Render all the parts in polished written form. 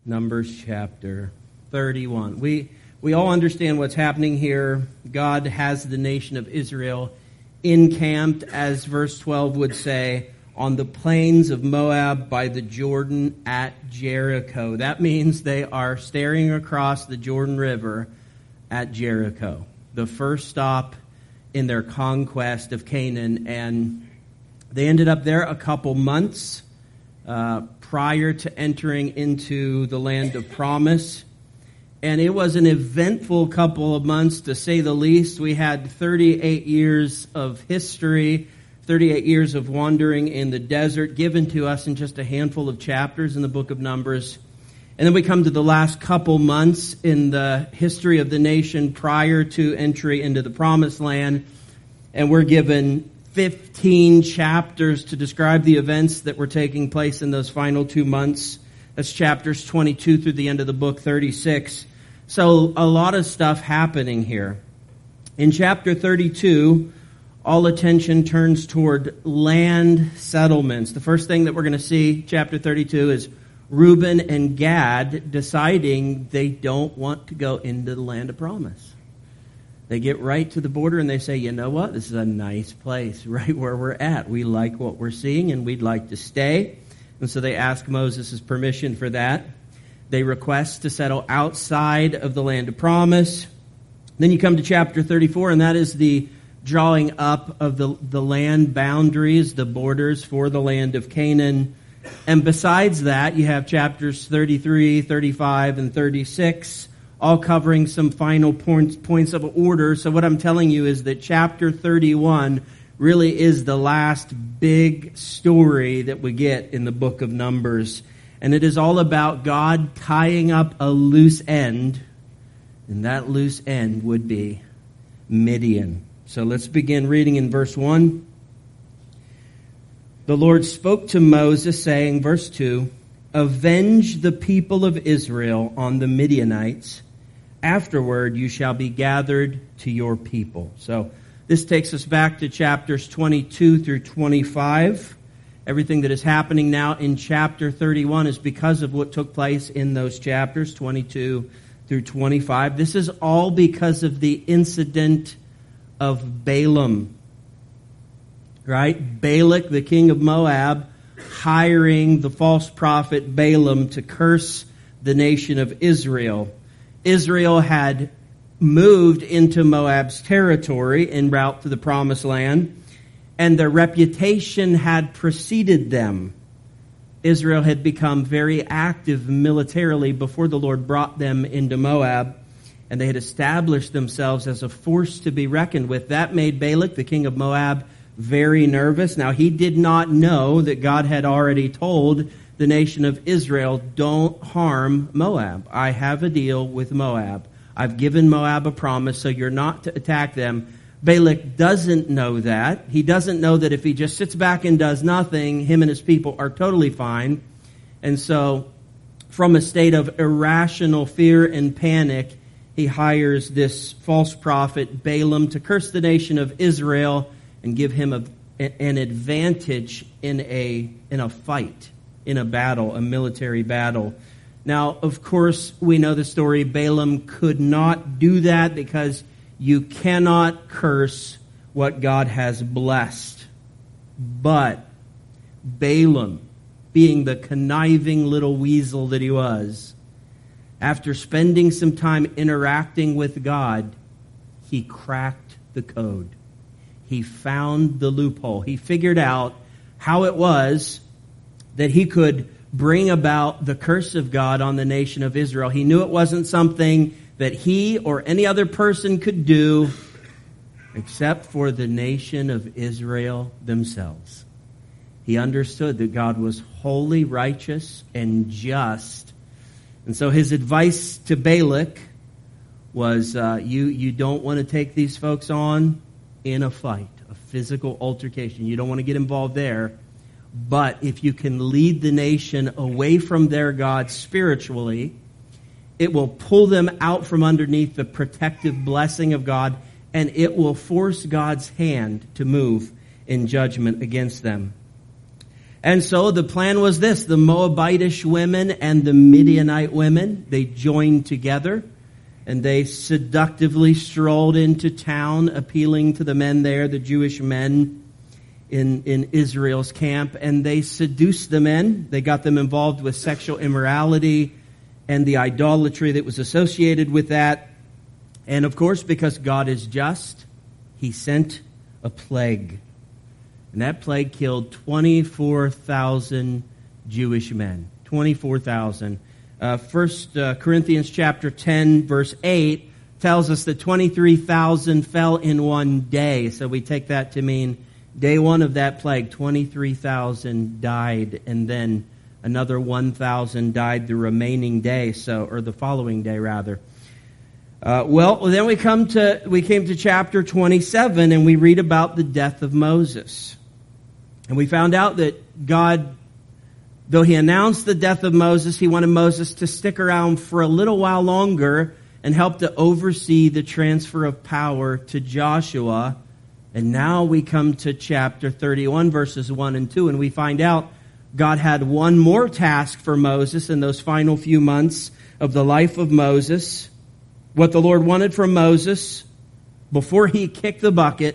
Numbers chapter 31. We all understand what's happening here. God has the nation of Israel encamped, as verse 12 would say, on the plains of Moab by the Jordan at Jericho. That means they are staring across the Jordan River at Jericho, the first stop in their conquest of Canaan. And they ended up there a couple months prior to entering into the land of promise. And it was an eventful couple of months, to say the least. We had 38 years of history, 38 years of wandering in the desert given to us in just a handful of chapters in the book of Numbers. And then we come to the last couple months in the history of the nation prior to entry into the promised land. And we're given 15 chapters to describe the events that were taking place in those final 2 months. That's chapters 22 through the end of the book 36. So a lot of stuff happening here. In chapter 32, all attention turns toward land settlements. The first thing that we're going to see, chapter 32, is Reuben and Gad deciding they don't want to go into the land of promise. They get right to the border and they say, you know what? This is a nice place right where we're at. We like what we're seeing and we'd like to stay. And so they ask Moses' permission for that. They request to settle outside of the land of promise. Then you come to chapter 34, and that is the drawing up of the land boundaries, the borders for the land of Canaan. And besides that, you have chapters 33, 35, and 36, all covering some final points of order. So what I'm telling you is that chapter 31 really is the last big story that we get in the book of Numbers. And it is all about God tying up a loose end, and that loose end would be Midian. So let's begin reading in verse 1. The Lord spoke to Moses, saying, verse 2, "Avenge the people of Israel on the Midianites. Afterward you shall be gathered to your people." So this takes us back to chapters 22 through 25. Everything that is happening now in chapter 31 is because of what took place in those chapters, 22 through 25. This is all because of the incident of Balaam, right? Balak, the king of Moab, hiring the false prophet Balaam to curse the nation of Israel. Israel had moved into Moab's territory en route to the promised land, and their reputation had preceded them. Israel had become very active militarily before the Lord brought them into Moab, and they had established themselves as a force to be reckoned with. That made Balak, the king of Moab, very nervous. Now, he did not know that God had already told the nation of Israel, don't harm Moab. I have a deal with Moab. I've given Moab a promise, so you're not to attack them. Balak doesn't know that. He doesn't know that if he just sits back and does nothing, him and his people are totally fine. And so, from a state of irrational fear and panic, he hires this false prophet Balaam to curse the nation of Israel and give him an advantage in a fight, in a battle, a military battle. Now, of course, we know the story. Balaam could not do that because you cannot curse what God has blessed. But Balaam, being the conniving little weasel that he was, after spending some time interacting with God, he cracked the code. He found the loophole. He figured out how it was that he could bring about the curse of God on the nation of Israel. He knew it wasn't something that he or any other person could do except for the nation of Israel themselves. He understood that God was holy, righteous, and just. And so his advice to Balak was, you don't want to take these folks on in a fight, a physical altercation. You don't want to get involved there. But if you can lead the nation away from their God spiritually, it will pull them out from underneath the protective blessing of God, and it will force God's hand to move in judgment against them. And so the plan was this: the Moabitish women and the Midianite women, they joined together, and they seductively strolled into town, appealing to the men there, the Jewish men in Israel's camp, and they seduced the men. They got them involved with sexual immorality and the idolatry that was associated with that. And of course, because God is just, he sent a plague. And that plague killed 24,000 Jewish men. 24,000. 1 Corinthians chapter 10, verse 8 tells us that 23,000 fell in one day. So we take that to mean day one of that plague, 23,000 died, and then another 1,000 died the remaining day, or the following day rather. Then we came to chapter 27, and we read about the death of Moses. And we found out that God, though he announced the death of Moses, he wanted Moses to stick around for a little while longer and help to oversee the transfer of power to Joshua. And now we come to chapter 31, verses 1 and 2, and we find out God had one more task for Moses in those final few months of the life of Moses. What the Lord wanted from Moses before he kicked the bucket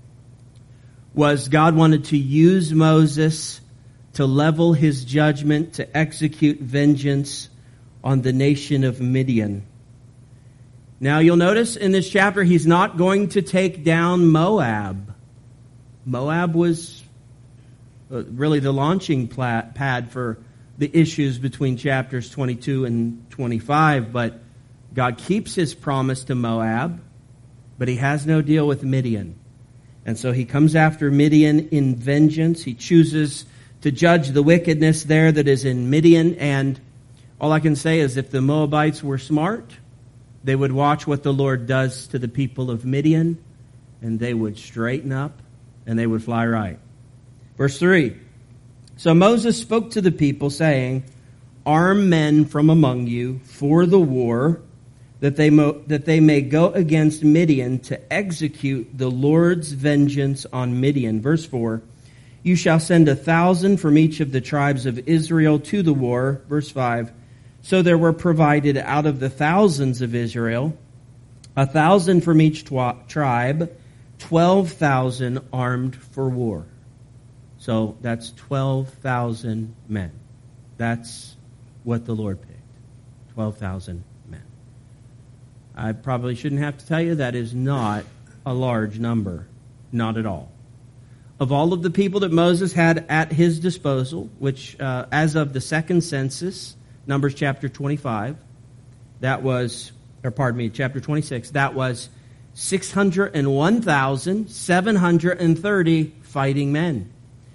was God wanted to use Moses to level his judgment, to execute vengeance on the nation of Midian. Now you'll notice in this chapter he's not going to take down Moab. Moab was really the launching pad for the issues between chapters 22 and 25, but God keeps his promise to Moab, but he has no deal with Midian. And so he comes after Midian in vengeance. He chooses to judge the wickedness there that is in Midian. And all I can say is if the Moabites were smart, they would watch what the Lord does to the people of Midian, and they would straighten up, and they would fly right. Verse 3, so Moses spoke to the people, saying, arm men from among you for the war, that they may go against Midian to execute the Lord's vengeance on Midian. Verse 4, you shall send 1,000 from each of the tribes of Israel to the war. Verse 5, so there were provided out of the thousands of Israel 1,000 from each tribe, 12,000 armed for war. So that's 12,000 men. That's what the Lord picked. 12,000 men. I probably shouldn't have to tell you that is not a large number. Not at all. Of all of the people that Moses had at his disposal, which as of the second census, Numbers chapter 25, chapter 26, that was 601,730 fighting men.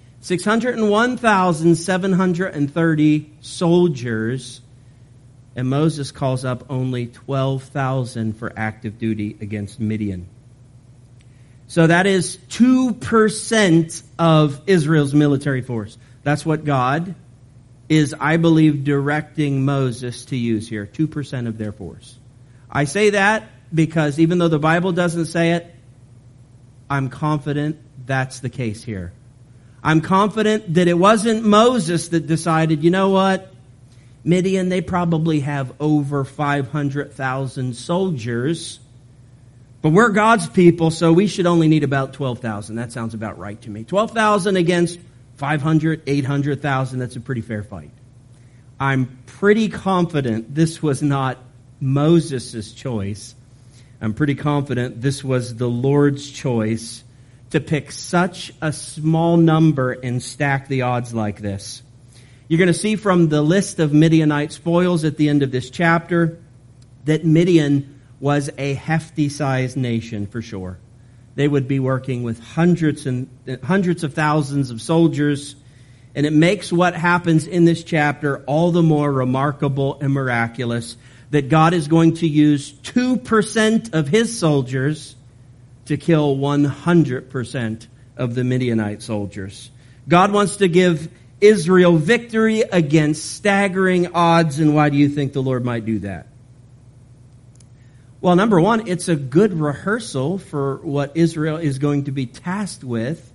601,730 soldiers, and Moses calls up only 12,000 for active duty against Midian. So that is 2% of Israel's military force. That's what God is, I believe, directing Moses to use here. 2% of their force. I say that because even though the Bible doesn't say it, I'm confident that's the case here. I'm confident that it wasn't Moses that decided, you know what? Midian, they probably have over 500,000 soldiers. But we're God's people, so we should only need about 12,000. That sounds about right to me. 12,000 against 500, 800,000. That's a pretty fair fight. I'm pretty confident this was not Moses' choice. I'm pretty confident this was the Lord's choice to pick such a small number and stack the odds like this. You're going to see from the list of Midianite spoils at the end of this chapter that Midian was a hefty-sized nation for sure. They would be working with hundreds of thousands of soldiers, and it makes what happens in this chapter all the more remarkable and miraculous that God is going to use 2% of his soldiers to kill 100% of the Midianite soldiers. God wants to give Israel victory against staggering odds, and why do you think the Lord might do that? Well, number one, it's a good rehearsal for what Israel is going to be tasked with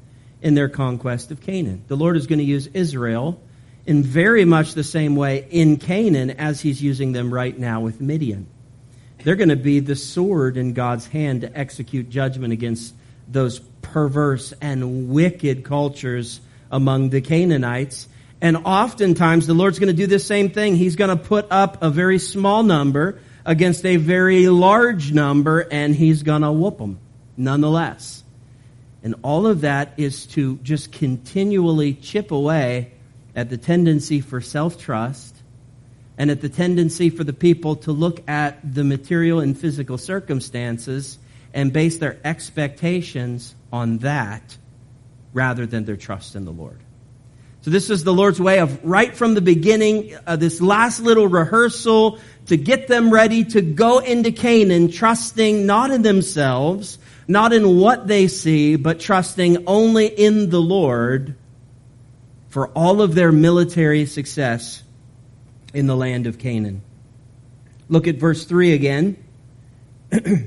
in their conquest of Canaan. The Lord is going to use Israel in very much the same way in Canaan as he's using them right now with Midian. They're going to be the sword in God's hand to execute judgment against those perverse and wicked cultures among the Canaanites. And oftentimes the Lord's going to do the same thing. He's going to put up a very small number against a very large number, and he's going to whoop them nonetheless. And all of that is to just continually chip away at the tendency for self-trust and at the tendency for the people to look at the material and physical circumstances and base their expectations on that rather than their trust in the Lord. So this is the Lord's way of, right from the beginning, this last little rehearsal to get them ready to go into Canaan, trusting not in themselves, not in what they see, but trusting only in the Lord for all of their military success in the land of Canaan. Look at verse 3 again. It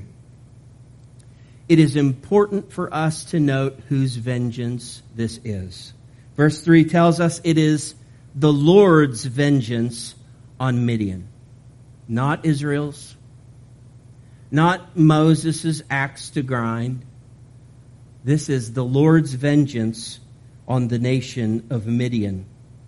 is important for us to note whose vengeance this is. Verse 3 tells us it is the Lord's vengeance on Midian. Not Israel's. Not Moses' axe to grind. This is the Lord's vengeance on the nation of Midian.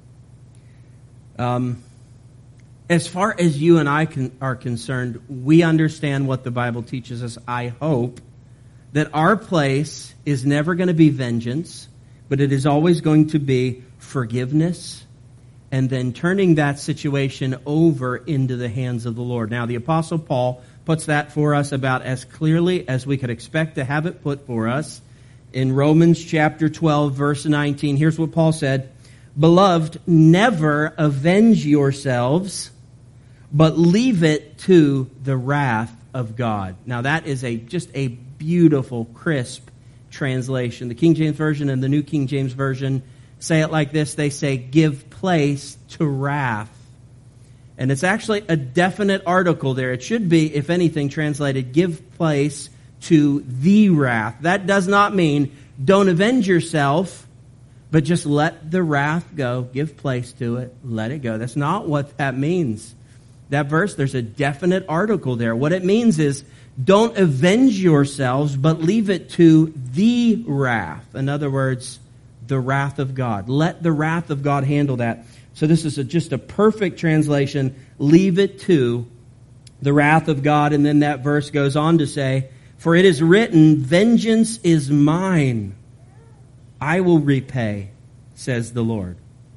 As far as you and I are concerned, we understand what the Bible teaches us, I hope, that our place is never going to be vengeance, but it is always going to be forgiveness and then turning that situation over into the hands of the Lord. Now, the Apostle Paul puts that for us about as clearly as we could expect to have it put for us. In Romans chapter 12, verse 19, here's what Paul said, "Beloved, never avenge yourselves, but leave it to the wrath of God." Now, that is just a beautiful, crisp translation. The King James Version and the New King James Version say it like this. They say, give place to wrath. And it's actually a definite article there. It should be, if anything, translated, give place to the wrath. That does not mean don't avenge yourself, but just let the wrath go. Give place to it. Let it go. That's not what that means. That verse, there's a definite article there. What it means is don't avenge yourselves, but leave it to the wrath. In other words, the wrath of God. Let the wrath of God handle that. So this is just a perfect translation. Leave it to the wrath of God. And then that verse goes on to say, for it is written, vengeance is mine. I will repay, says the Lord.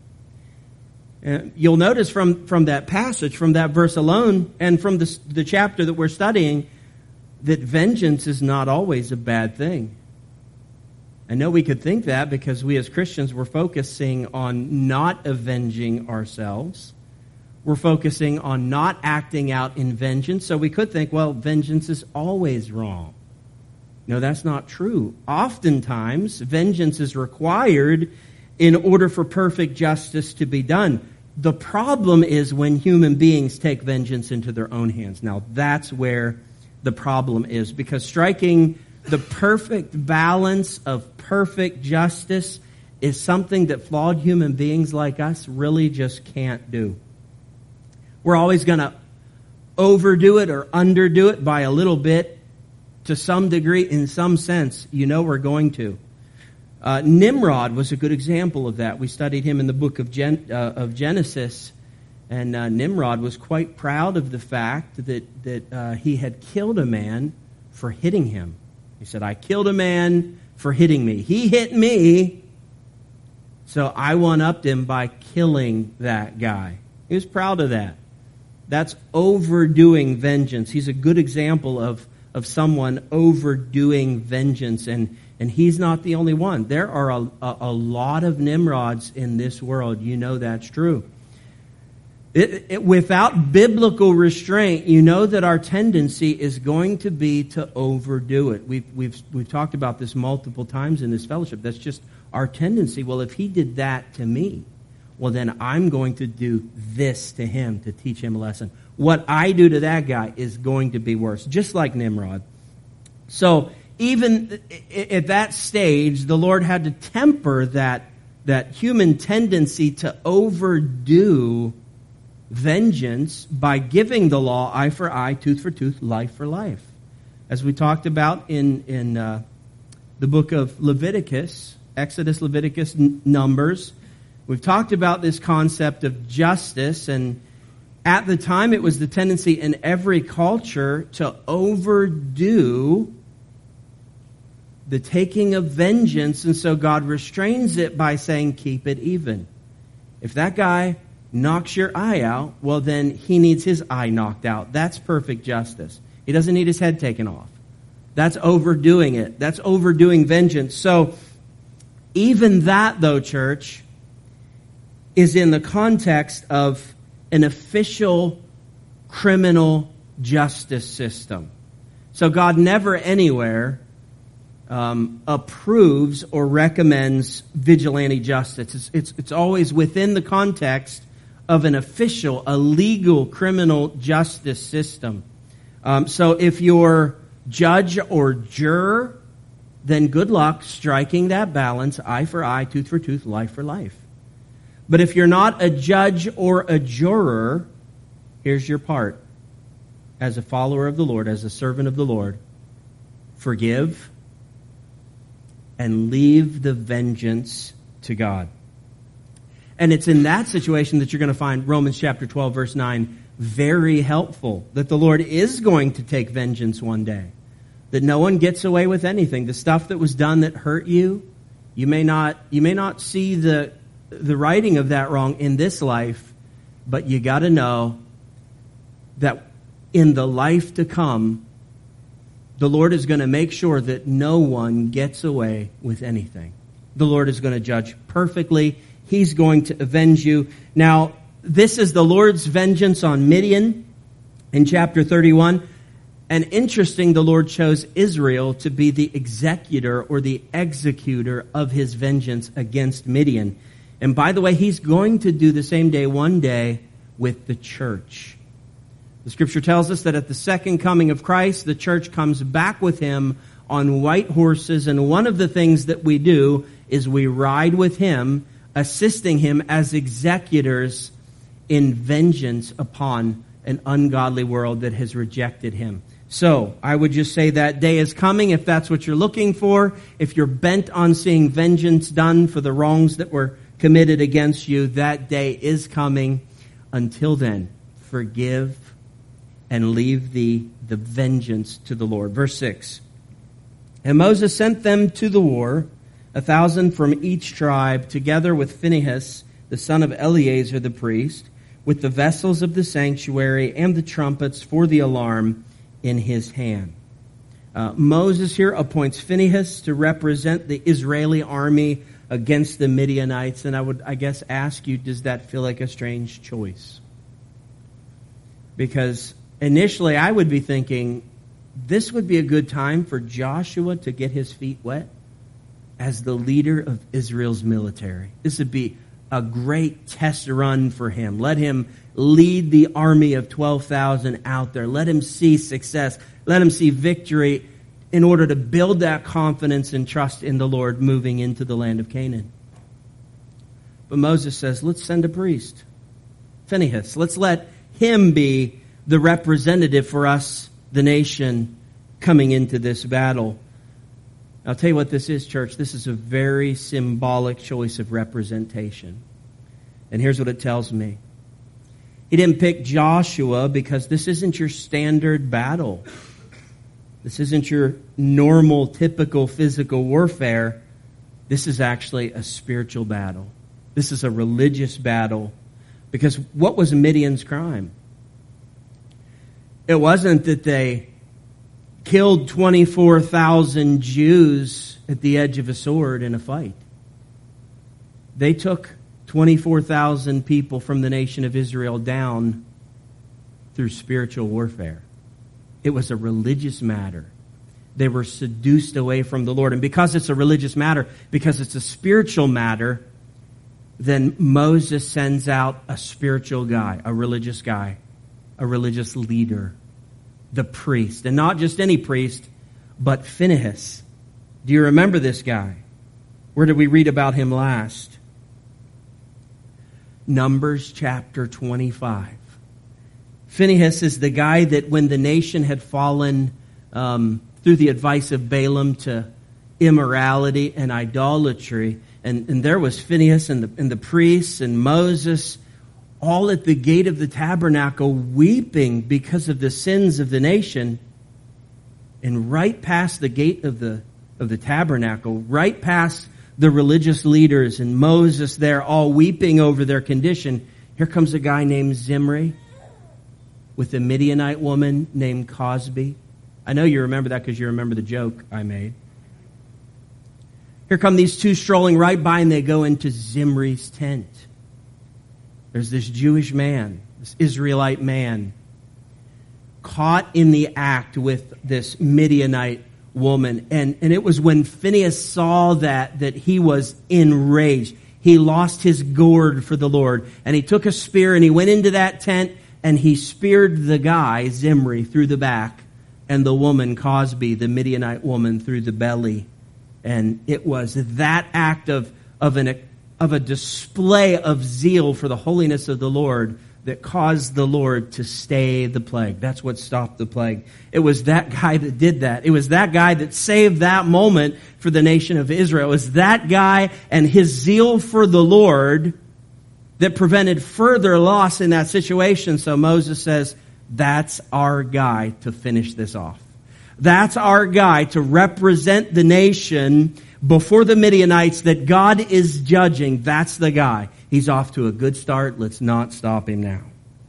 You'll notice from that passage, from that verse alone, and from the chapter that we're studying, that vengeance is not always a bad thing. I know we could think that because we as Christians, we're focusing on not avenging ourselves. We're focusing on not acting out in vengeance. So we could think, well, vengeance is always wrong. No, that's not true. Oftentimes, vengeance is required in order for perfect justice to be done. The problem is when human beings take vengeance into their own hands. Now, that's where the problem is, because striking the perfect balance of perfect justice is something that flawed human beings like us really just can't do. We're always going to overdo it or underdo it by a little bit to some degree, in some sense. You know we're going to. Nimrod was a good example of that. We studied him in the book of Genesis, and Nimrod was quite proud of the fact that he had killed a man for hitting him. He said, I killed a man for hitting me. He hit me, so I one-upped him by killing that guy. He was proud of that. That's overdoing vengeance. He's a good example of someone overdoing vengeance, and he's not the only one. There are a lot of Nimrods in this world. You know that's true. Without biblical restraint, you know that our tendency is going to be to overdo it. We've talked about this multiple times in this fellowship. That's just our tendency. Well, if he did that to me, well, then I'm going to do this to him to teach him a lesson. What I do to that guy is going to be worse, just like Nimrod. So even at that stage, the Lord had to temper that human tendency to overdo vengeance by giving the law eye for eye, tooth for tooth, life for life. As we talked about in the book of Leviticus, Exodus, Leviticus, Numbers, we've talked about this concept of justice, and at the time it was the tendency in every culture to overdo the taking of vengeance, and so God restrains it by saying, keep it even. If that guy knocks your eye out, well then he needs his eye knocked out. That's perfect justice. He doesn't need his head taken off. That's overdoing it. That's overdoing vengeance. So even that, though, church, is in the context of an official criminal justice system. So God never anywhere approves or recommends vigilante justice. It's always within the context of an official, a legal criminal justice system. So if you're judge or juror, then good luck striking that balance, eye for eye, tooth for tooth, life for life. But if you're not a judge or a juror, here's your part. As a follower of the Lord, as a servant of the Lord, forgive and leave the vengeance to God. And it's in that situation that you're going to find Romans chapter 12, verse 9, very helpful, that the Lord is going to take vengeance one day, that no one gets away with anything. The stuff that was done that hurt you, you may not see the righting of that wrong in this life, but you got to know that in the life to come, the Lord is going to make sure that no one gets away with anything. The Lord is going to judge perfectly. He's going to avenge you. Now, this is the Lord's vengeance on Midian in chapter 31. And interesting, the Lord chose Israel to be the executor or the executor of his vengeance against Midian. And by the way, he's going to do the same day one day with the church. The scripture tells us that at the second coming of Christ, the church comes back with him on white horses. And one of the things that we do is we ride with him, assisting him as executors in vengeance upon an ungodly world that has rejected him. So, I would just say that day is coming if that's what you're looking for. If you're bent on seeing vengeance done for the wrongs that were committed against you, that day is coming. Until then, forgive and leave the vengeance to the Lord. Verse 6. And Moses sent them to the war, 1,000 from each tribe, together with Phinehas, the son of Eleazar the priest, with the vessels of the sanctuary and the trumpets for the alarm in his hand. Moses here appoints Phinehas to represent the Israeli army against the Midianites. And I would, ask you, does that feel like a strange choice? Because initially I would be thinking, this would be a good time for Joshua to get his feet wet as the leader of Israel's military. This would be a great test run for him. Let him lead the army of 12,000 out there. Let him see success. Let him see victory in order to build that confidence and trust in the Lord moving into the land of Canaan. But Moses says, let's send a priest, Phinehas. Let's let him be the representative for us, the nation, coming into this battle. I'll tell you what this is, church. This is a very symbolic choice of representation. And here's what it tells me. He didn't pick Joshua because this isn't your standard battle. This isn't your normal, typical physical warfare. This is actually a spiritual battle. This is a religious battle. Because what was Midian's crime? It wasn't that they killed 24,000 Jews at the edge of a sword in a fight. They took 24,000 people from the nation of Israel down through spiritual warfare. It was a religious matter. They were seduced away from the Lord. And because it's a religious matter, because it's a spiritual matter, then Moses sends out a spiritual guy, a religious leader, the priest. And not just any priest, but Phinehas. Do you remember this guy? Where did we read about him last? Numbers chapter 25. Phinehas is the guy that when the nation had fallen through the advice of Balaam to immorality and idolatry, and there was Phinehas and the priests and Moses all at the gate of the tabernacle weeping because of the sins of the nation. And right past the gate of the tabernacle, right past the religious leaders and Moses there all weeping over their condition, here comes a guy named Zimri with a Midianite woman named Cosby. I know you remember that because you remember the joke I made. Here come these two strolling right by, and they go into Zimri's tent. There's this Jewish man, this Israelite man, caught in the act with this Midianite woman. And it was when Phinehas saw that he was enraged. He lost his gourd for the Lord. And he took a spear and he went into that tent and he speared the guy, Zimri, through the back, and the woman, Cosby, the Midianite woman, through the belly. And it was that act of a display of zeal for the holiness of the Lord that caused the Lord to stay the plague. That's what stopped the plague. It was that guy that did that. It was that guy that saved that moment for the nation of Israel. It was that guy and his zeal for the Lord that prevented further loss in that situation. So Moses says, that's our guy to finish this off. That's our guy to represent the nation before the Midianites that God is judging. That's the guy. He's off to a good start. Let's not stop him now.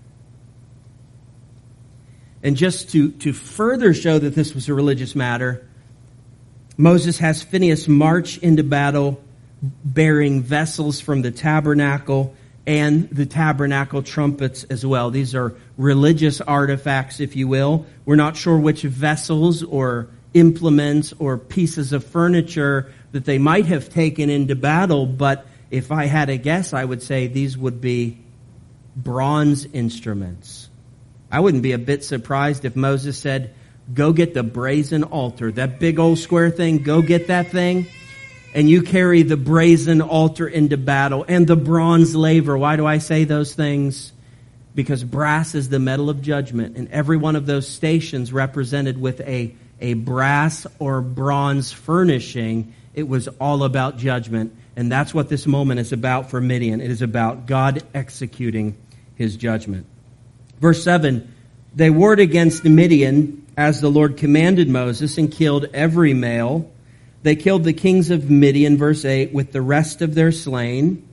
And just to further show that this was a religious matter, Moses has Phinehas march into battle bearing vessels from the tabernacle and the tabernacle trumpets as well. These are religious artifacts, if you will. We're not sure which vessels or implements or pieces of furniture that they might have taken into battle, but if I had a guess, I would say these would be bronze instruments. I wouldn't be a bit surprised if Moses said, go get the brazen altar, that big old square thing, go get that thing, and you carry the brazen altar into battle, and the bronze laver. Why do I say those things? Because brass is the metal of judgment, and every one of those stations represented with a brass or bronze furnishing. It was all about judgment, and that's what this moment is about for Midian. It is about God executing his judgment. Verse 7, they warred against Midian as the Lord commanded Moses and killed every male. They killed the kings of Midian, verse 8, with the rest of their slain.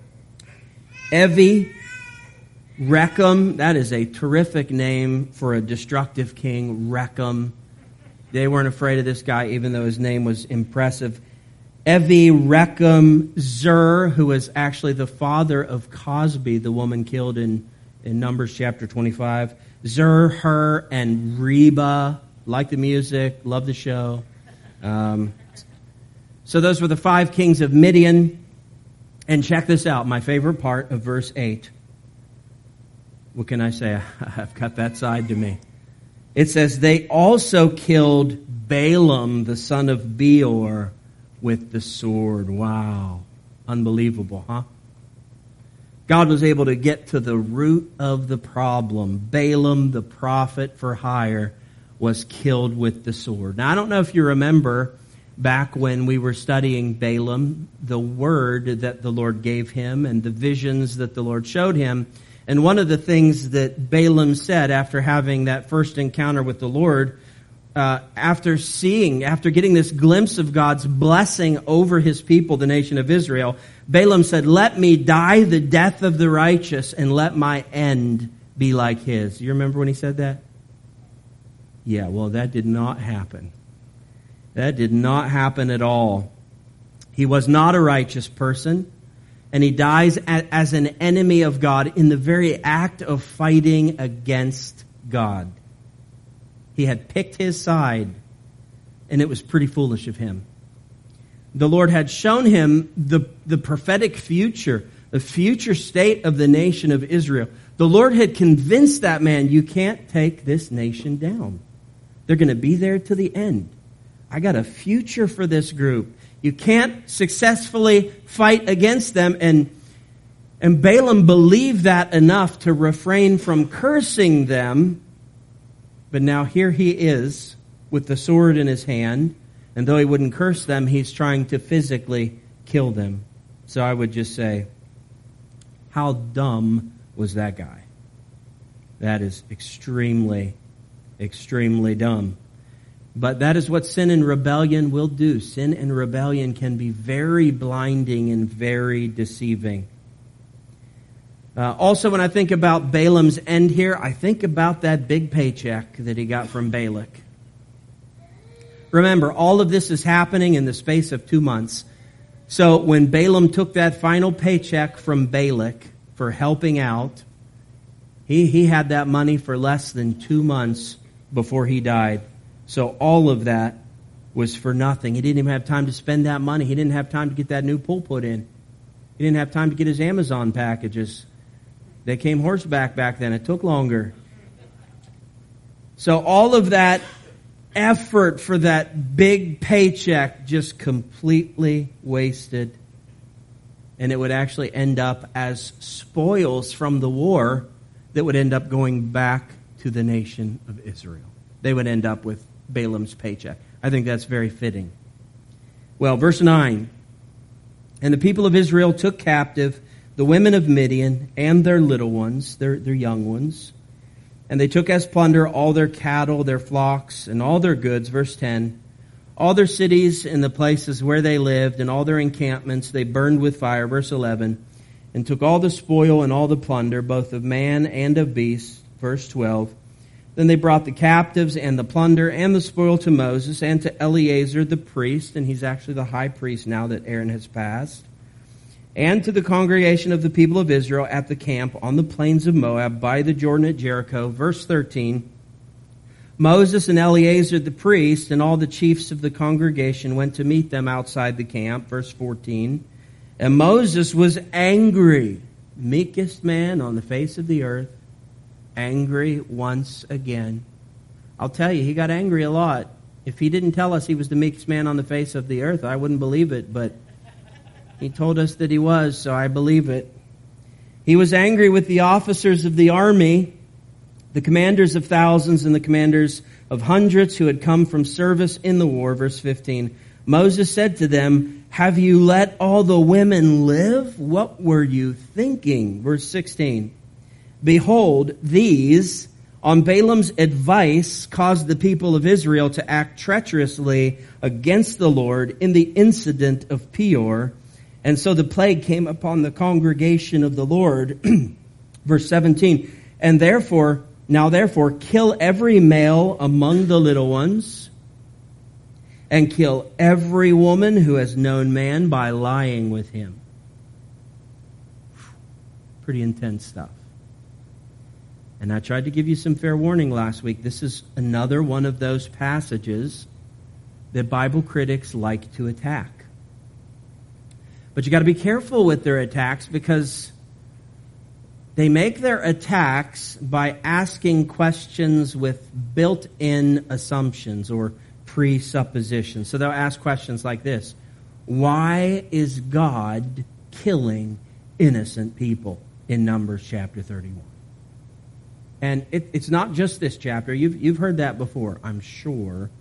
Evi, Rechem, that is a terrific name for a destructive king, Rechem. They weren't afraid of this guy, even though his name was impressive. Evi, Rechem, Zur, who was actually the father of Cosby, the woman killed in Numbers chapter 25. Zur, Hur, and Reba. Like the music, love the show. So those were the 5 kings of Midian. And check this out, my favorite part of verse 8. What can I say? I've got that side to me. It says, they also killed Balaam, the son of Beor, with the sword. Wow. Unbelievable, huh? God was able to get to the root of the problem. Balaam, the prophet for hire, was killed with the sword. Now, I don't know if you remember back when we were studying Balaam, the word that the Lord gave him and the visions that the Lord showed him. And one of the things that Balaam said after having that first encounter with the Lord, after getting this glimpse of God's blessing over his people, the nation of Israel, Balaam said, let me die the death of the righteous and let my end be like his. You remember when he said that? Yeah, well, that did not happen. That did not happen at all. He was not a righteous person, and he dies as an enemy of God in the very act of fighting against God. He had picked his side, and it was pretty foolish of him. The Lord had shown him the prophetic future, the future state of the nation of Israel. The Lord had convinced that man, you can't take this nation down. They're going to be there to the end. I got a future for this group. You can't successfully fight against them. And Balaam believed that enough to refrain from cursing them. But now here he is with the sword in his hand. And though he wouldn't curse them, he's trying to physically kill them. So I would just say, how dumb was that guy? That is extremely, extremely dumb. But that is what sin and rebellion will do. Sin and rebellion can be very blinding and very deceiving. Also, when I think about Balaam's end here, I think about that big paycheck that he got from Balak. Remember, all of this is happening in the space of 2 months. So when Balaam took that final paycheck from Balak for helping out, he had that money for less than 2 months before he died. So all of that was for nothing. He didn't even have time to spend that money. He didn't have time to get that new pool put in. He didn't have time to get his Amazon packages. They came horseback back then. It took longer. So all of that effort for that big paycheck just completely wasted. And it would actually end up as spoils from the war that would end up going back to the nation of Israel. They would end up with Balaam's paycheck. I think that's very fitting. Well, verse 9. And the people of Israel took captive the women of Midian and their little ones, their young ones. And they took as plunder all their cattle, their flocks, and all their goods. Verse 10. All their cities and the places where they lived and all their encampments they burned with fire. Verse 11. And took all the spoil and all the plunder, both of man and of beast. Verse 12. Then they brought the captives and the plunder and the spoil to Moses and to Eleazar the priest, and he's actually the high priest now that Aaron has passed, and to the congregation of the people of Israel at the camp on the plains of Moab by the Jordan at Jericho. Verse 13. Moses and Eleazar the priest and all the chiefs of the congregation went to meet them outside the camp. Verse 14. And Moses was angry, meekest man on the face of the earth, angry once again. I'll tell you, he got angry a lot. If he didn't tell us he was the meekest man on the face of the earth, I wouldn't believe it, but he told us that he was, so I believe it. He was angry with the officers of the army, the commanders of thousands and the commanders of hundreds who had come from service in the war. Verse 15. Moses said to them, have you let all the women live? What were you thinking? Verse 16. Behold, these, on Balaam's advice, caused the people of Israel to act treacherously against the Lord in the incident of Peor. And so the plague came upon the congregation of the Lord. Verse 17. And therefore, kill every male among the little ones, and kill every woman who has known man by lying with him. Pretty intense stuff. And I tried to give you some fair warning last week. This is another one of those passages that Bible critics like to attack. But you got to be careful with their attacks, because they make their attacks by asking questions with built-in assumptions or presuppositions. So they'll ask questions like this. Why is God killing innocent people in Numbers chapter 31? And it's not just this chapter. You've heard that before, I'm sure.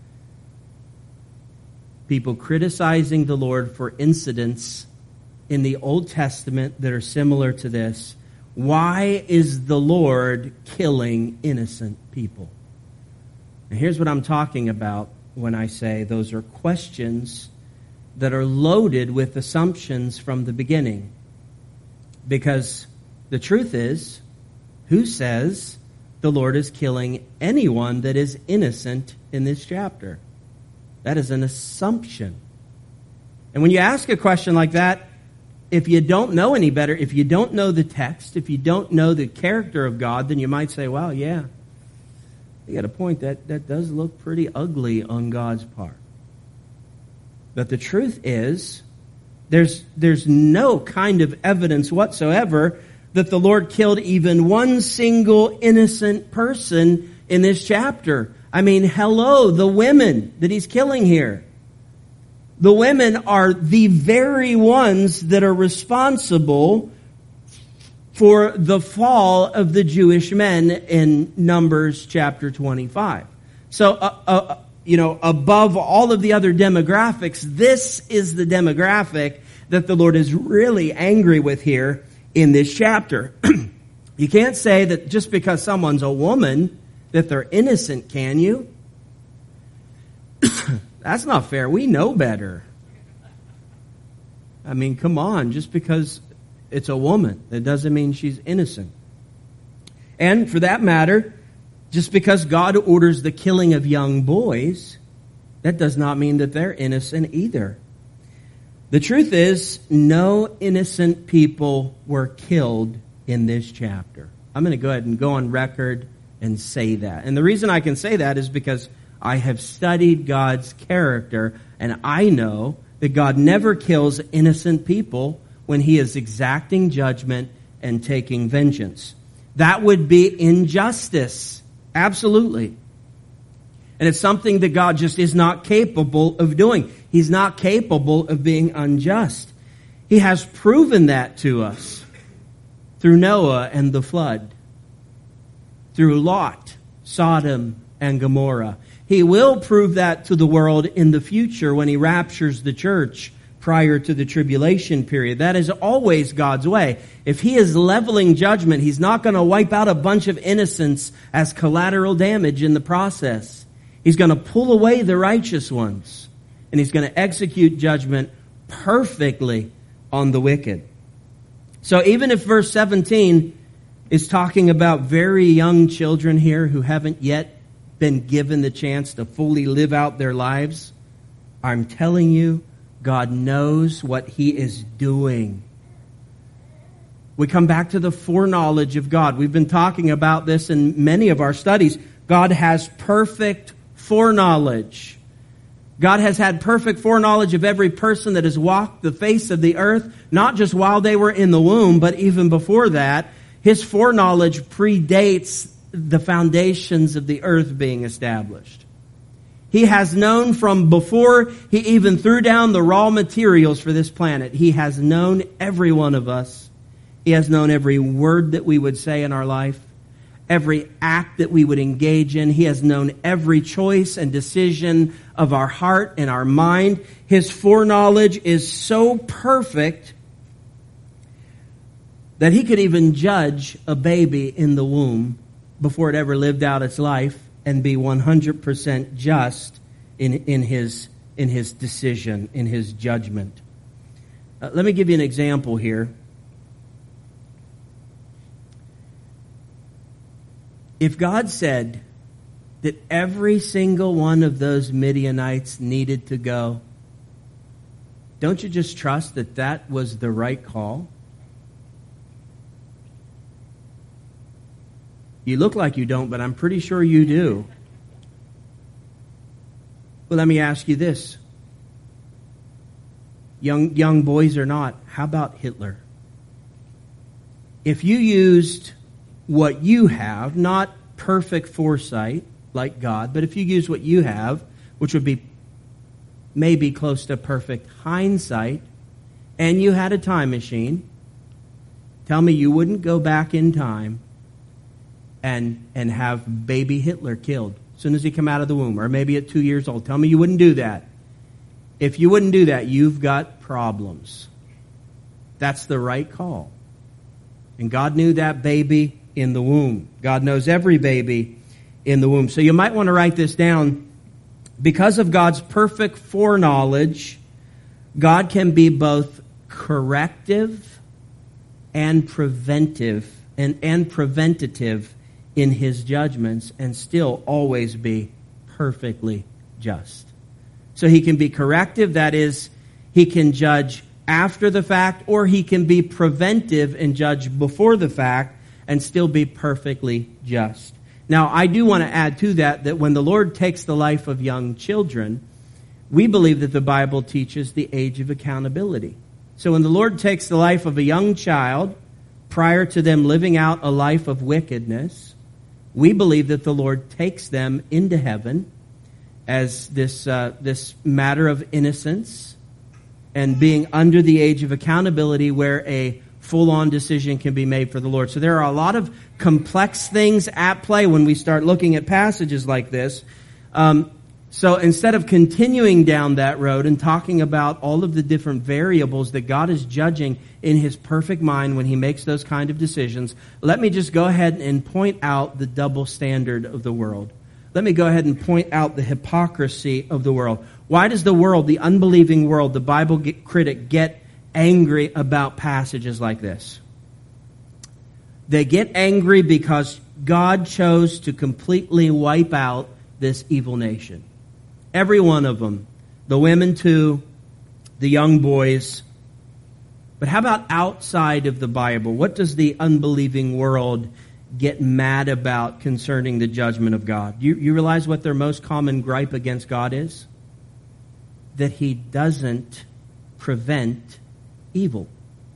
People criticizing the Lord for incidents in the Old Testament that are similar to this. Why is the Lord killing innocent people? And here's what I'm talking about when I say those are questions that are loaded with assumptions from the beginning. Because the truth is, who says the Lord is killing anyone that is innocent in this chapter? That is an assumption. And when you ask a question like that, if you don't know any better, if you don't know the text, if you don't know the character of God, then you might say, well, yeah, you got a point. That does look pretty ugly on God's part. But the truth is, there's no kind of evidence whatsoever that the Lord killed even one single innocent person in this chapter. I mean, hello, the women that he's killing here. The women are the very ones that are responsible for the fall of the Jewish men in Numbers chapter 25. So, above all of the other demographics, this is the demographic that the Lord is really angry with here in this chapter. You can't say that just because someone's a woman that they're innocent, can you? That's not fair. We know better. I mean, come on. Just because it's a woman, that doesn't mean she's innocent. And for that matter, just because God orders the killing of young boys, that does not mean that they're innocent either. The truth is, no innocent people were killed in this chapter. I'm going to go ahead and go on record and say that. And the reason I can say that is because I have studied God's character, and I know that God never kills innocent people when he is exacting judgment and taking vengeance. That would be injustice. Absolutely. And it's something that God just is not capable of doing. He's not capable of being unjust. He has proven that to us through Noah and the flood, through Lot, Sodom, and Gomorrah. He will prove that to the world in the future when he raptures the church prior to the tribulation period. That is always God's way. If he is leveling judgment, he's not going to wipe out a bunch of innocents as collateral damage in the process. He's going to pull away the righteous ones, and he's going to execute judgment perfectly on the wicked. So even if verse 17 is talking about very young children here who haven't yet been given the chance to fully live out their lives, I'm telling you, God knows what he is doing. We come back to the foreknowledge of God. We've been talking about this in many of our studies. God has perfect foreknowledge. God has had perfect foreknowledge of every person that has walked the face of the earth, not just while they were in the womb, but even before that. His foreknowledge predates the foundations of the earth being established. He has known from before he even threw down the raw materials for this planet. He has known every one of us. He has known every word that we would say in our life, every act that we would engage in. He has known every choice and decision of our heart and our mind. His foreknowledge is so perfect that he could even judge a baby in the womb before it ever lived out its life and be 100% just in his decision, in his judgment. Let me give you an example here. If God said that every single one of those Midianites needed to go, don't you just trust that that was the right call? You look like you don't, but I'm pretty sure you do. Well, let me ask you this. Young boys or not, how about Hitler? If you used what you have, not perfect foresight like God, but if you use what you have, which would be maybe close to perfect hindsight, and you had a time machine, tell me you wouldn't go back in time and have baby Hitler killed as soon as he come out of the womb, or maybe at 2 years old. Tell me you wouldn't do that. If you wouldn't do that, you've got problems. That's the right call. And God knew that baby in the womb. God knows every baby in the womb. So you might want to write this down. Because of God's perfect foreknowledge, God can be both corrective and preventive and preventative in his judgments and still always be perfectly just. So he can be corrective, that is, he can judge after the fact, or he can be preventive and judge before the fact and still be perfectly just. Now, I do want to add to that when the Lord takes the life of young children, we believe that the Bible teaches the age of accountability. So when the Lord takes the life of a young child prior to them living out a life of wickedness, We believe that the Lord takes them into heaven as this matter of innocence and being under the age of accountability where a full-on decision can be made for the Lord. So there are a lot of complex things at play when we start looking at passages like this. So instead of continuing down that road and talking about all of the different variables that God is judging in His perfect mind when He makes those kind of decisions, let me just go ahead and point out the double standard of the world. Let me go ahead and point out the hypocrisy of the world. Why does the world, the unbelieving world, the Bible critic, get angry about passages like this? They get angry because God chose to completely wipe out this evil nation. Every one of them. The women too, the young boys. But how about outside of the Bible? What does the unbelieving world get mad about concerning the judgment of God? You realize what their most common gripe against God is? That He doesn't prevent evil.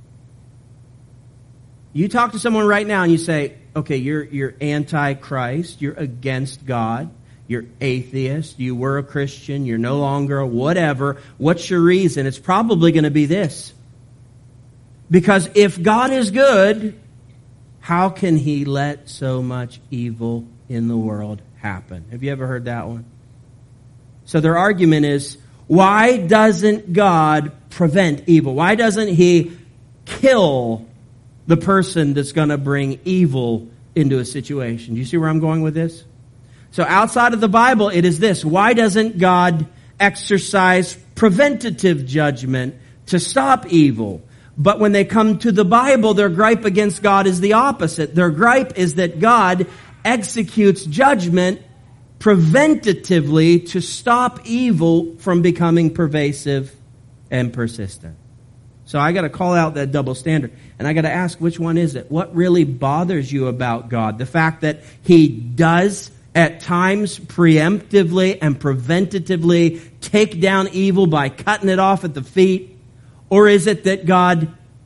You talk to someone right now and you say, okay, you're anti-Christ, you're against God, you're atheist, you were a Christian, you're no longer a whatever. What's your reason? It's probably going to be this. Because if God is good, how can He let so much evil in the world happen? Have you ever heard that one? So their argument is, why doesn't God prevent evil? Why doesn't He kill the person that's going to bring evil into a situation? Do you see where I'm going with this? So outside of the Bible, it is this. Why doesn't God exercise preventative judgment to stop evil? But when they come to the Bible, their gripe against God is the opposite. Their gripe is that God executes judgment preventatively to stop evil from becoming pervasive and persistent. So I got to call out that double standard. And I got to ask, which one is it? What really bothers you about God? The fact that He does at times preemptively and preventatively take down evil by cutting it off at the feet? Or is it that God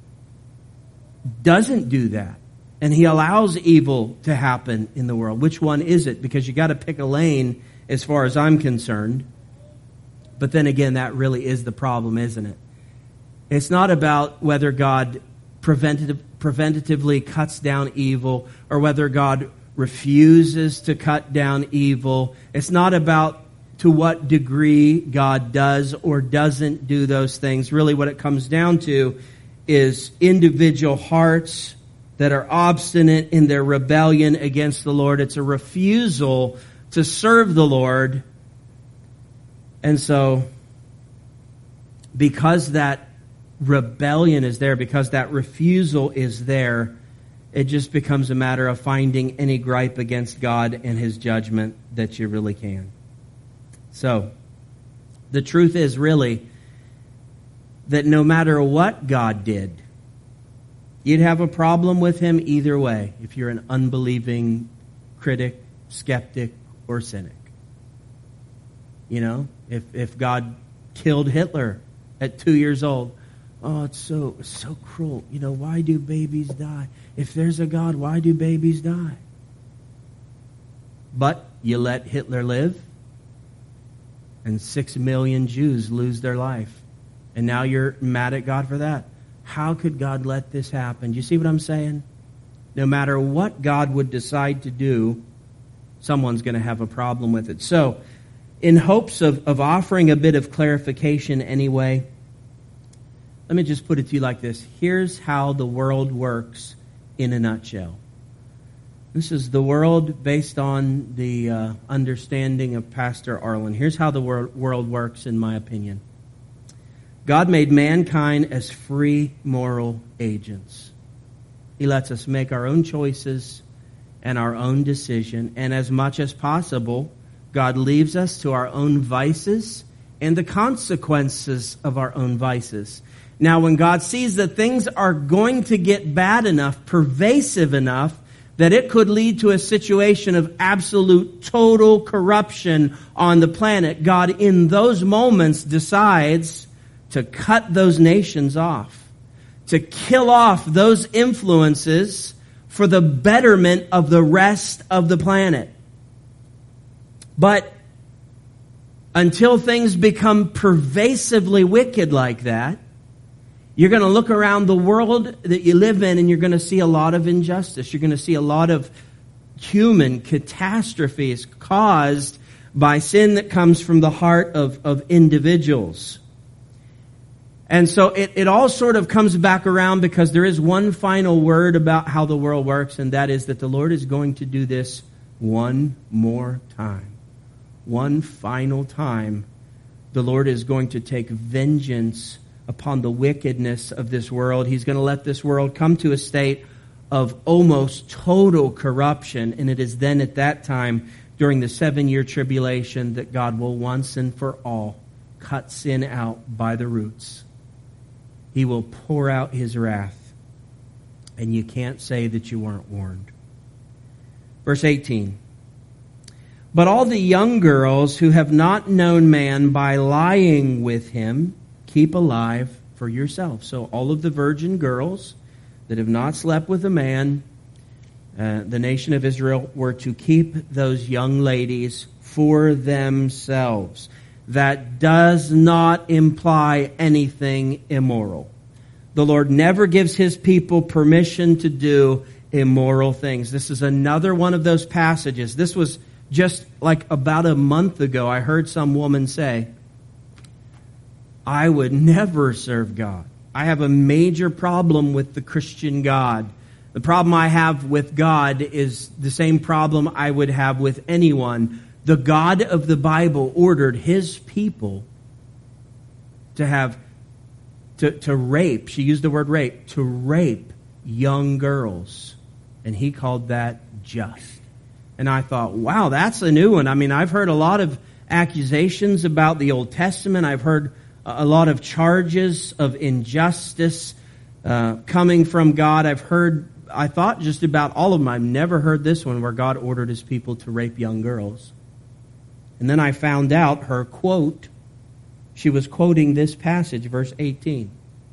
doesn't do that and He allows evil to happen in the world? Which one is it? Because you got to pick a lane as far as I'm concerned. But then again, that really is the problem, isn't it? It's not about whether God preventatively cuts down evil or whether God refuses to cut down evil. It's not about to what degree God does or doesn't do those things. Really what it comes down to is individual hearts that are obstinate in their rebellion against the Lord. It's a refusal to serve the Lord. And so, because that rebellion is there, because that refusal is there, it just becomes a matter of finding any gripe against God and His judgment that you really can. So, the truth is really that no matter what God did, you'd have a problem with Him either way if you're an unbelieving critic, skeptic, or cynic. You know, if God killed Hitler at 2 years old, oh, it's so cruel. You know, why do babies die? If there's a God, why do babies die? But you let Hitler live, and 6 million Jews lose their life. And now you're mad at God for that. How could God let this happen? Do you see what I'm saying? No matter what God would decide to do, someone's going to have a problem with it. So, in hopes of offering a bit of clarification anyway, let me just put it to you like this. Here's how the world works in a nutshell. This is the world based on the understanding of Pastor Arlen. Here's how the world works, in my opinion. God made mankind as free moral agents. He lets us make our own choices and our own decision. And as much as possible, God leaves us to our own vices and the consequences of our own vices. Now, when God sees that things are going to get bad enough, pervasive enough, that it could lead to a situation of absolute, total corruption on the planet, God in those moments decides to cut those nations off, to kill off those influences for the betterment of the rest of the planet. But until things become pervasively wicked like that, you're going to look around the world that you live in and you're going to see a lot of injustice. You're going to see a lot of human catastrophes caused by sin that comes from the heart of individuals. And so it all sort of comes back around because there is one final word about how the world works, and that is that the Lord is going to do this one more time. One final time, the Lord is going to take vengeance upon the wickedness of this world. He's going to let this world come to a state of almost total corruption, and it is then at that time, during the 7-year tribulation, that God will once and for all cut sin out by the roots. He will pour out His wrath, and you can't say that you weren't warned. Verse 18. But all the young girls who have not known man by lying with him, keep alive for yourself. So all of the virgin girls that have not slept with a man, the nation of Israel were to keep those young ladies for themselves. That does not imply anything immoral. The Lord never gives His people permission to do immoral things. This is another one of those passages. This was just like about a month ago. I heard some woman say, I would never serve God. I have a major problem with the Christian God. The problem I have with God is the same problem I would have with anyone. The God of the Bible ordered His people to rape. She used the word rape. To rape young girls. And He called that just. And I thought, wow, that's a new one. I mean, I've heard a lot of accusations about the Old Testament. I've heard a lot of charges of injustice coming from God. I thought just about all of them. I've never heard this one where God ordered His people to rape young girls. And then I found out her quote, she was quoting this passage, verse 18.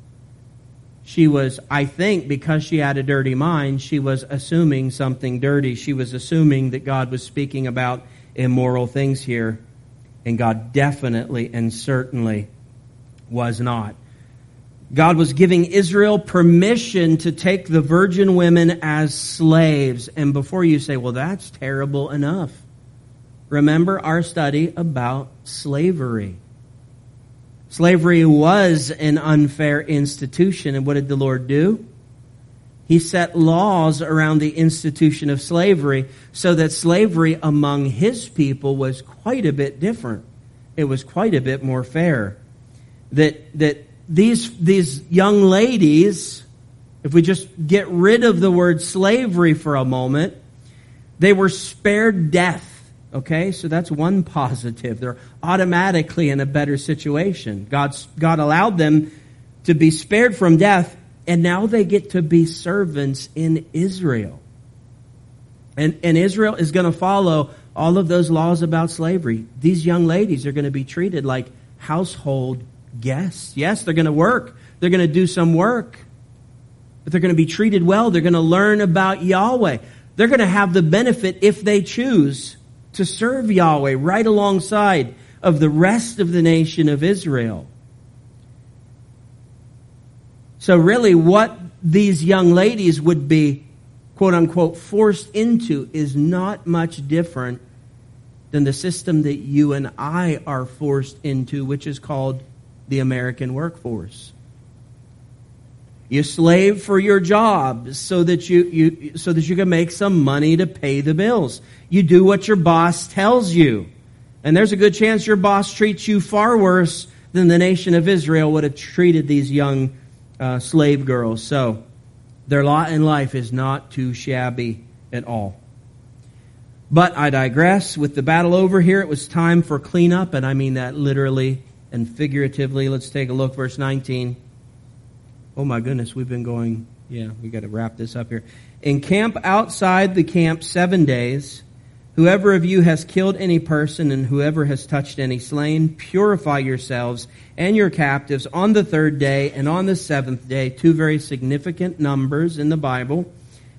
She was, I think, because she had a dirty mind, she was assuming something dirty. She was assuming that God was speaking about immoral things here. And God definitely and certainly was not. God was giving Israel permission to take the virgin women as slaves. And before you say, well, that's terrible enough, remember our study about slavery. Slavery was an unfair institution, and what did the Lord do? He set laws around the institution of slavery so that slavery among His people was quite a bit different. It was quite a bit more fair. That these young ladies, if we just get rid of the word slavery for a moment, they were spared death. Okay, so that's one positive. They're automatically in a better situation. God allowed them to be spared from death, and now they get to be servants in Israel. And Israel is going to follow all of those laws about slavery. These young ladies are going to be treated like household guests. Yes, they're going to work. They're going to do some work. But they're going to be treated well. They're going to learn about Yahweh. They're going to have the benefit, if they choose, to serve Yahweh right alongside of the rest of the nation of Israel. So really what these young ladies would be, quote unquote, forced into is not much different than the system that you and I are forced into, which is called the American workforce. You slave for your job so that you can make some money to pay the bills. You do what your boss tells you. And there's a good chance your boss treats you far worse than the nation of Israel would have treated these young slave girls. So their lot in life is not too shabby at all. But I digress. With the battle over here, it was time for cleanup, and I mean that literally and figuratively. Let's take a look, verse 19. Oh my goodness, we've been going, we got to wrap this up here. Encamp outside the camp 7 days. Whoever of you has killed any person and whoever has touched any slain, purify yourselves and your captives on the 3rd day and on the 7th day. 2 very significant numbers in the Bible.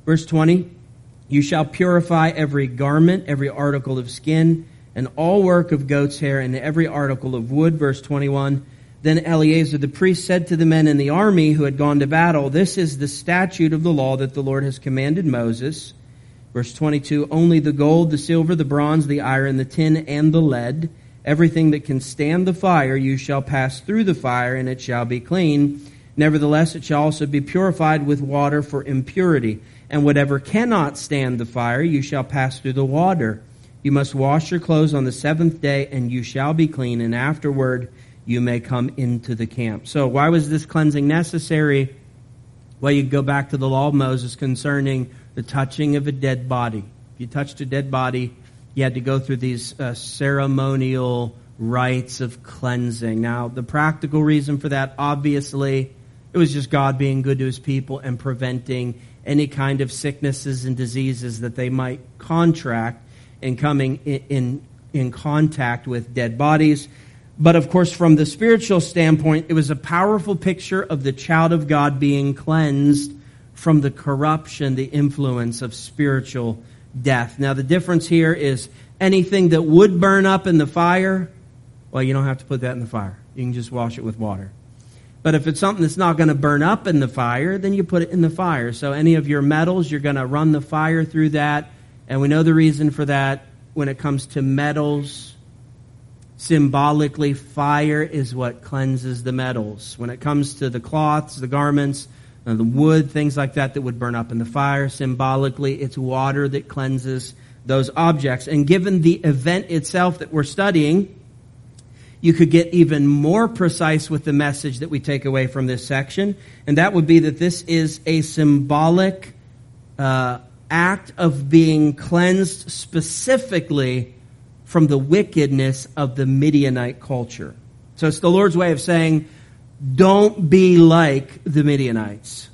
Verse 20, you shall purify every garment, every article of skin, and all work of goat's hair, and every article of wood. Verse 21, then Eleazar the priest said to the men in the army who had gone to battle, this is the statute of the law that the Lord has commanded Moses. Verse 22, only the gold, the silver, the bronze, the iron, the tin, and the lead, everything that can stand the fire, you shall pass through the fire, and it shall be clean. Nevertheless, it shall also be purified with water for impurity. And whatever cannot stand the fire, you shall pass through the water. You must wash your clothes on the seventh day, and you shall be clean, and afterward you may come into the camp. So why was this cleansing necessary? Well, you go back to the law of Moses concerning the touching of a dead body. If you touched a dead body, you had to go through these ceremonial rites of cleansing. Now, the practical reason for that, obviously, it was just God being good to his people and preventing any kind of sicknesses and diseases that they might contract in coming in contact with dead bodies. But of course, from the spiritual standpoint, it was a powerful picture of the child of God being cleansed from the corruption, the influence of spiritual death. Now, the difference here is anything that would burn up in the fire, well, you don't have to put that in the fire. You can just wash it with water. But if it's something that's not going to burn up in the fire, then you put it in the fire. So any of your metals, you're going to run the fire through that. And we know the reason for that. When it comes to metals, symbolically, fire is what cleanses the metals. When it comes to the cloths, the garments, the wood, things like that would burn up in the fire, symbolically, it's water that cleanses those objects. And given the event itself that we're studying, you could get even more precise with the message that we take away from this section, and that would be that this is a symbolic act of being cleansed specifically from the wickedness of the Midianite culture. So it's the Lord's way of saying, don't be like the Midianites.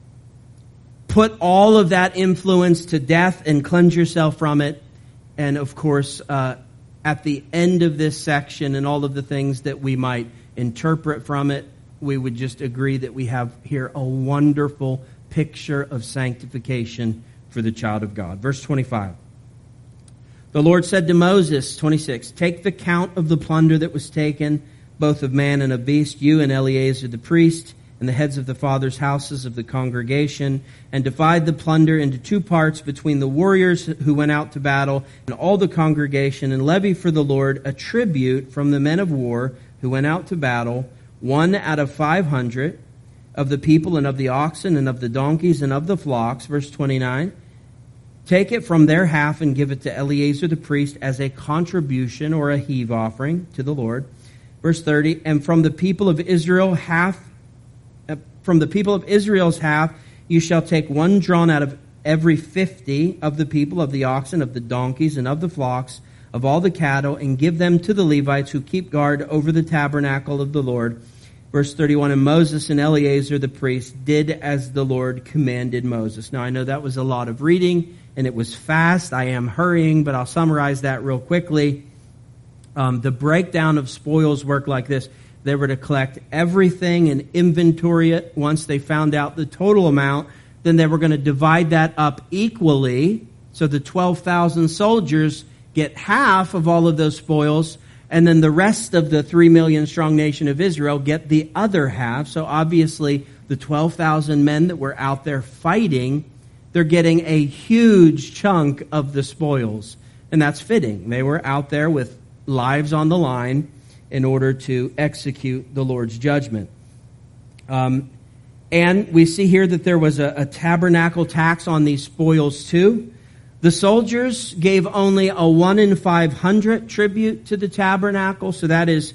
Put all of that influence to death and cleanse yourself from it. And of course, at the end of this section and all of the things that we might interpret from it, we would just agree that we have here a wonderful picture of sanctification for the child of God. Verse 25. The Lord said to Moses, 26, take the count of the plunder that was taken, both of man and of beast, you and Eleazar the priest, and the heads of the fathers' houses of the congregation, and divide the plunder into two parts between the warriors who went out to battle and all the congregation, and levy for the Lord a tribute from the men of war who went out to battle, 1 out of 500 of the people and of the oxen and of the donkeys and of the flocks. Verse 29. Take it from their half and give it to Eleazar the priest as a contribution or a heave offering to the Lord. Verse 30. And from the people of Israel from the people of Israel's half, you shall take one drawn out of every 50 of the people, of the oxen, of the donkeys, and of the flocks, of all the cattle, and give them to the Levites who keep guard over the tabernacle of the Lord. Verse 31, and Moses and Eleazar the priest did as the Lord commanded Moses. Now, I know that was a lot of reading, and it was fast. I am hurrying, but I'll summarize that real quickly. The breakdown of spoils worked like this. They were to collect everything and inventory it. Once they found out the total amount, then they were going to divide that up equally. So the 12,000 soldiers get half of all of those spoils, and then the rest of the 3 million strong nation of Israel get the other half. So obviously the 12,000 men that were out there fighting, they're getting a huge chunk of the spoils. And that's fitting. They were out there with lives on the line in order to execute the Lord's judgment. And we see here that there was a tabernacle tax on these spoils too. The soldiers gave only a 1 in 500 tribute to the tabernacle, so that is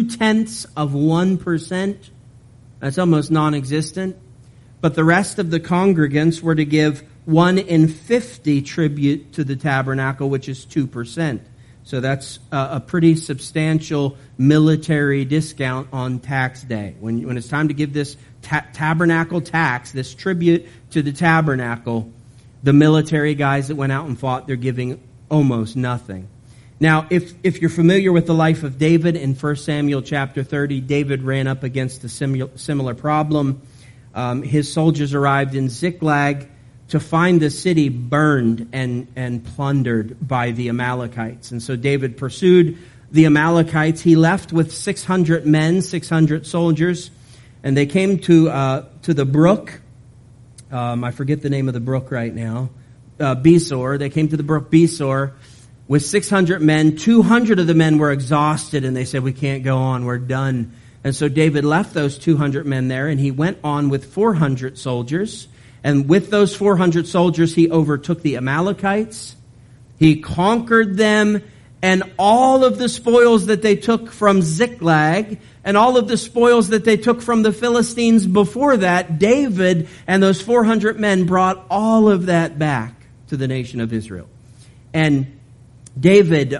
0.2%. That's almost non-existent. But the rest of the congregants were to give 1 in 50 tribute to the tabernacle, which is 2%. So that's a pretty substantial military discount on tax day. When it's time to give this tabernacle tax, this tribute to the tabernacle, the military guys that went out and fought, they're giving almost nothing. Now, if you're familiar with the life of David in 1 Samuel chapter 30, David ran up against a similar problem. His soldiers arrived in Ziklag to find the city burned and plundered by the Amalekites. And so David pursued the Amalekites. He left with 600 men, 600 soldiers, and they came to the brook. I forget the name of the brook right now. Besor. They came to the brook Besor with 600 men. 200 of the men were exhausted, and they said, "We can't go on. We're done." And so David left those 200 men there, and he went on with 400 soldiers. And with those 400 soldiers, he overtook the Amalekites. He conquered them, and all of the spoils that they took from Ziklag, and all of the spoils that they took from the Philistines before that, David and those 400 men brought all of that back to the nation of Israel. And David,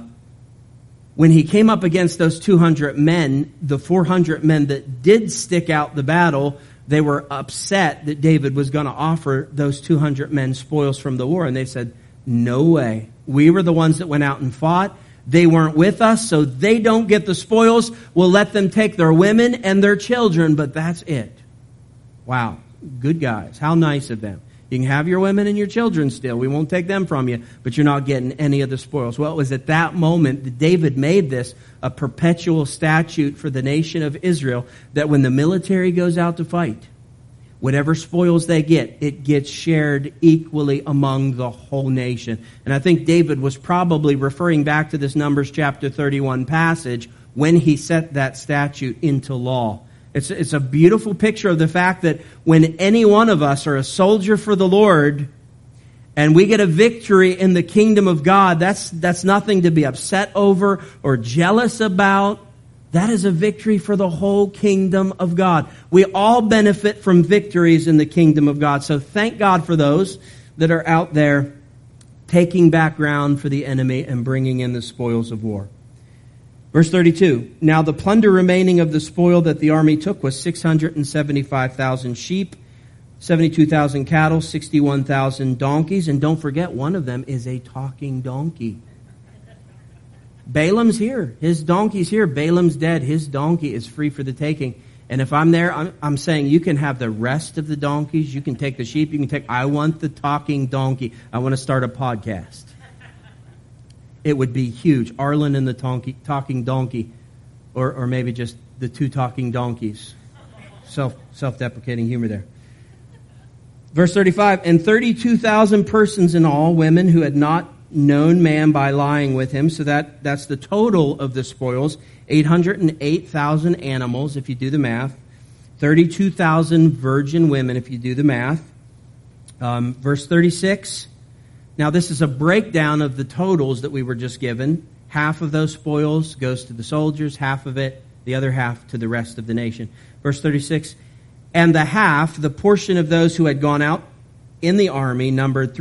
when he came up against those 200 men, the 400 men that did stick out the battle, they were upset that David was going to offer those 200 men spoils from the war. And they said, "No way. We were the ones that went out and fought. They weren't with us, so they don't get the spoils. We'll let them take their women and their children, but that's it." Wow. Good guys. How nice of them. You can have your women and your children still. We won't take them from you, but you're not getting any of the spoils. Well, it was at that moment that David made this a perpetual statute for the nation of Israel, that when the military goes out to fight, whatever spoils they get, it gets shared equally among the whole nation. And I think David was probably referring back to this Numbers chapter 31 passage when he set that statute into law. It's a beautiful picture of the fact that when any one of us are a soldier for the Lord and we get a victory in the kingdom of God, that's nothing to be upset over or jealous about. That is a victory for the whole kingdom of God. We all benefit from victories in the kingdom of God. So thank God for those that are out there taking back ground for the enemy and bringing in the spoils of war. Verse 32, "Now the plunder remaining of the spoil that the army took was 675,000 sheep, 72,000 cattle, 61,000 donkeys." And don't forget, one of them is a talking donkey. Balaam's here. His donkey's here. Balaam's dead. His donkey is free for the taking. And if I'm there, I'm saying you can have the rest of the donkeys. You can take the sheep. You can take, I want the talking donkey. I want to start a podcast. It would be huge. Arlen and the talking donkey. Or maybe just the two talking donkeys. Self-deprecating humor there. Verse 35, "And 32,000 persons in all, women who had not known man by lying with him." So that's the total of the spoils. 808,000 animals, if you do the math. 32,000 virgin women, if you do the math. Verse 36. Now this is a breakdown of the totals that we were just given. Half of those spoils goes to the soldiers, half of it, the other half to the rest of the nation. Verse 36. "And the half, the portion of those who had gone out in the army, numbered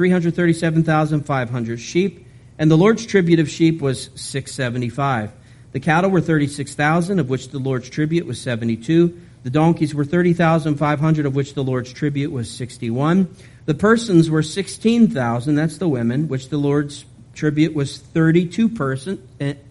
337,500 sheep, and the Lord's tribute of sheep was 675. The cattle were 36,000, of which the Lord's tribute was 72. The donkeys were 30,500, of which the Lord's tribute was 61. The persons were 16,000, that's the women, which the Lord's tribute was 32 persons,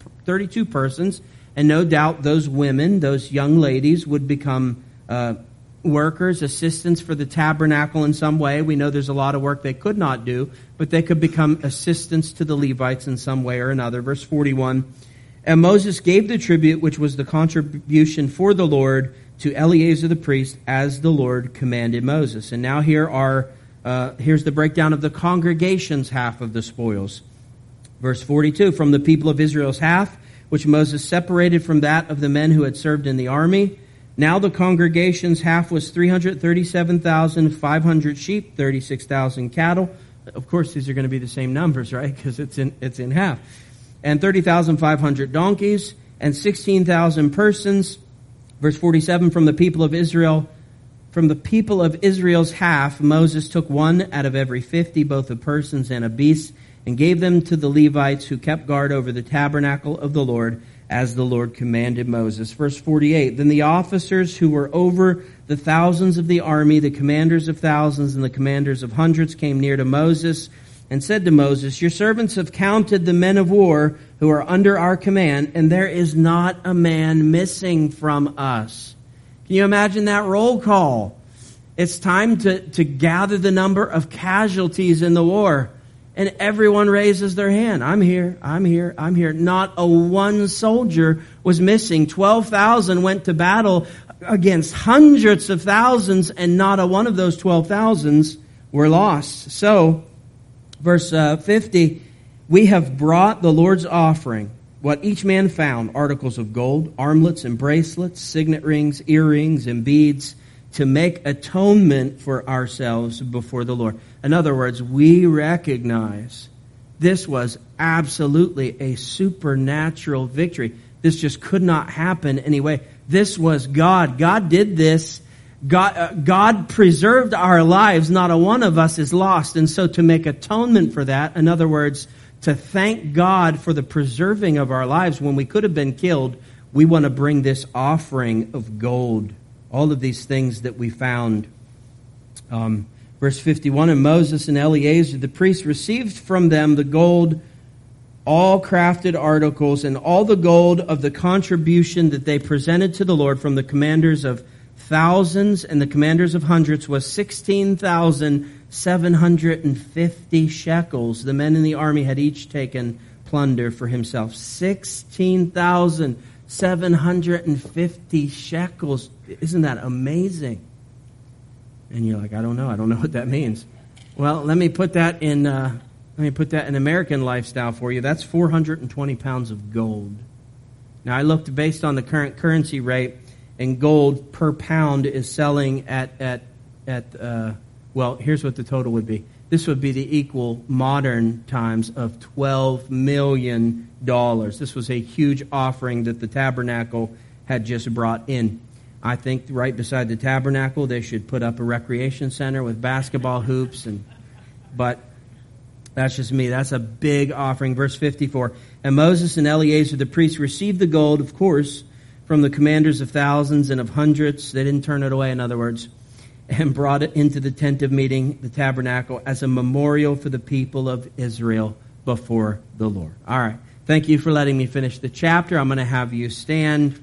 and no doubt those women, those young ladies, would become workers, assistants for the tabernacle in some way. We know there's a lot of work they could not do, but they could become assistants to the Levites in some way or another. Verse 41, "And Moses gave the tribute, which was the contribution for the Lord, to Eleazar the priest, as the Lord commanded Moses." And now here's the breakdown of the congregation's half of the spoils. Verse 42, "From the people of Israel's half, which Moses separated from that of the men who had served in the army, now the congregation's half was 337,500 sheep, 36,000 cattle." Of course, these are going to be the same numbers, right? Because it's in half. "And 30,500 donkeys, and 16,000 persons." Verse 47, "From the people of Israel, from the people of Israel's half, Moses took one out of every 50, both of persons and of beasts, and gave them to the Levites who kept guard over the tabernacle of the Lord, as the Lord commanded Moses." Verse 48, "Then the officers who were over the thousands of the army, the commanders of thousands and the commanders of hundreds, came near to Moses and said to Moses, 'Your servants have counted the men of war who are under our command, and there is not a man missing from us.'" Can you imagine that roll call? It's time to gather the number of casualties in the war. And everyone raises their hand. I'm here, I'm here, I'm here. Not a one soldier was missing. 12,000 went to battle against hundreds of thousands, and not a one of those 12,000s were lost. So, verse 50, we have brought the Lord's offering, what each man found, articles of gold, armlets and bracelets, signet rings, earrings, and beads, to make atonement for ourselves before the Lord. In other words, we recognize this was absolutely a supernatural victory. This just could not happen anyway. This was God. God did this. God preserved our lives. Not a one of us is lost. And so to make atonement for that, in other words, to thank God for the preserving of our lives when we could have been killed, we want to bring this offering of gold. All of these things that we found. Verse 51, and Moses and Eleazar, the priests, received from them the gold, all crafted articles, and all the gold of the contribution that they presented to the Lord from the commanders of thousands and the commanders of hundreds was 16,750 shekels. The men in the army had each taken plunder for himself. 16,750 shekels. Isn't that amazing? And you're like, I don't know what that means. Well, let me put that in American lifestyle for you. That's 420 pounds of gold. Now, I looked based on the current currency rate, and gold per pound is selling at well, here's what the total would be. This would be the equal modern times of $12 million. This was a huge offering that the tabernacle had just brought in. I think right beside the tabernacle they should put up a recreation center with basketball hoops, but that's just me. That's a big offering. Verse 54, and Moses and Eleazar the priests received the gold, of course, from the commanders of thousands and of hundreds. They didn't turn it away, in other words, and brought it into the tent of meeting, the tabernacle, as a memorial for the people of Israel before the Lord. All right. Thank you for letting me finish the chapter. I'm going to have you stand.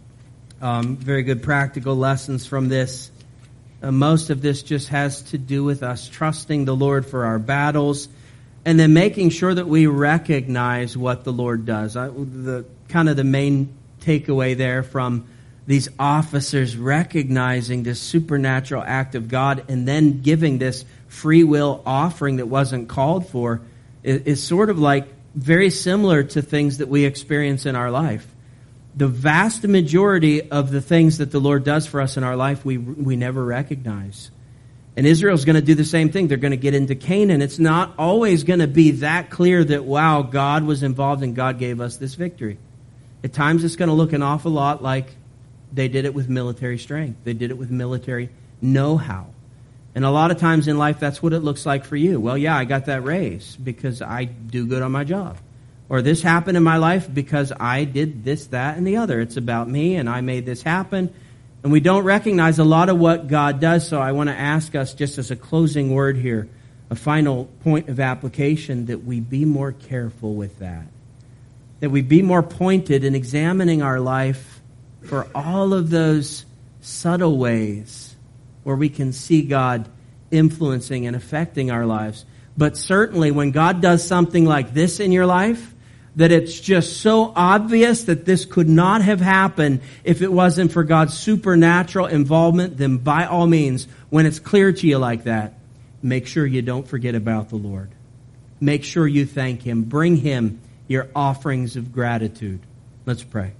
Very good practical lessons from this. Most of this just has to do with us trusting the Lord for our battles, and then making sure that we recognize what the Lord does. The main takeaway there from these officers recognizing this supernatural act of God and then giving this free will offering that wasn't called for is sort of like very similar to things that we experience in our life. The vast majority of the things that the Lord does for us in our life, we never recognize. And Israel's going to do the same thing. They're going to get into Canaan. It's not always going to be that clear that, wow, God was involved and God gave us this victory. At times it's going to look an awful lot like they did it with military strength. They did it with military know-how. And a lot of times in life, that's what it looks like for you. Well, yeah, I got that raise because I do good on my job. Or this happened in my life because I did this, that, and the other. It's about me, and I made this happen. And we don't recognize a lot of what God does, so I want to ask us, just as a closing word here, a final point of application, that we be more careful with that. That we be more pointed in examining our life for all of those subtle ways where we can see God influencing and affecting our lives. But certainly when God does something like this in your life, that it's just so obvious that this could not have happened if it wasn't for God's supernatural involvement, then by all means, when it's clear to you like that, make sure you don't forget about the Lord. Make sure you thank Him. Bring Him your offerings of gratitude. Let's pray.